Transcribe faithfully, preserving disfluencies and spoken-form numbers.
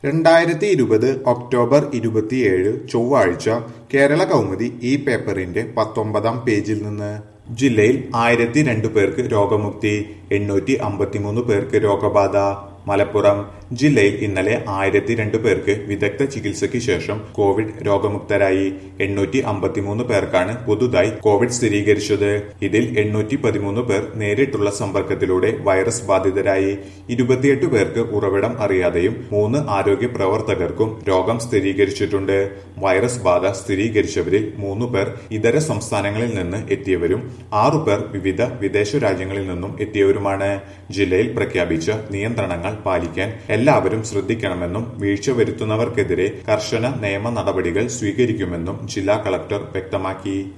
രണ്ടായിരത്തി ഇരുപത് ഒക്ടോബർ ഇരുപത്തിയേഴ് ചൊവ്വാഴ്ച കേരള കൗമുദി ഈ പേപ്പറിന്റെ പത്തൊമ്പതാം പേജിൽ നിന്ന് ജില്ലയിൽ ആയിരത്തി രണ്ടു പേർക്ക് രോഗമുക്തി, എണ്ണൂറ്റി അമ്പത്തിമൂന്ന് പേർക്ക് രോഗബാധ. മലപ്പുറം ജില്ലയിൽ ഇന്നലെ ആയിരത്തി രണ്ടു പേർക്ക് വിദഗ്ധ ചികിത്സയ്ക്ക് ശേഷം കോവിഡ് രോഗമുക്തരായി. എണ്ണൂറ്റി അമ്പത്തിമൂന്ന് പേർക്കാണ് പുതുതായി കോവിഡ് സ്ഥിരീകരിച്ചത്. ഇതിൽ എണ്ണൂറ്റി പതിമൂന്ന് പേർ നേരിട്ടുള്ള സമ്പർക്കത്തിലൂടെ വൈറസ് ബാധിതരായി. ഇരുപത്തിയെട്ട് പേർക്ക് ഉറവിടം അറിയാതെയും മൂന്ന് ആരോഗ്യ പ്രവർത്തകർക്കും രോഗം സ്ഥിരീകരിച്ചിട്ടുണ്ട്. വൈറസ് ബാധ സ്ഥിരീകരിച്ചവരിൽ മൂന്ന് പേർ ഇതര സംസ്ഥാനങ്ങളിൽ നിന്ന് എത്തിയവരും ആറു പേർ വിവിധ വിദേശ രാജ്യങ്ങളിൽ നിന്നും എത്തിയവരുമാണ്. ജില്ലയിൽ പ്രഖ്യാപിച്ച നിയന്ത്രണങ്ങൾ പാലിക്കാൻ എല്ലാവരും ശ്രദ്ധിക്കണമെന്നും വീഴ്ച വരുത്തുന്നവർക്കെതിരെ കർശന നിയമ നടപടികൾ സ്വീകരിക്കുമെന്നും ജില്ലാ കളക്ടർ വ്യക്തമാക്കി.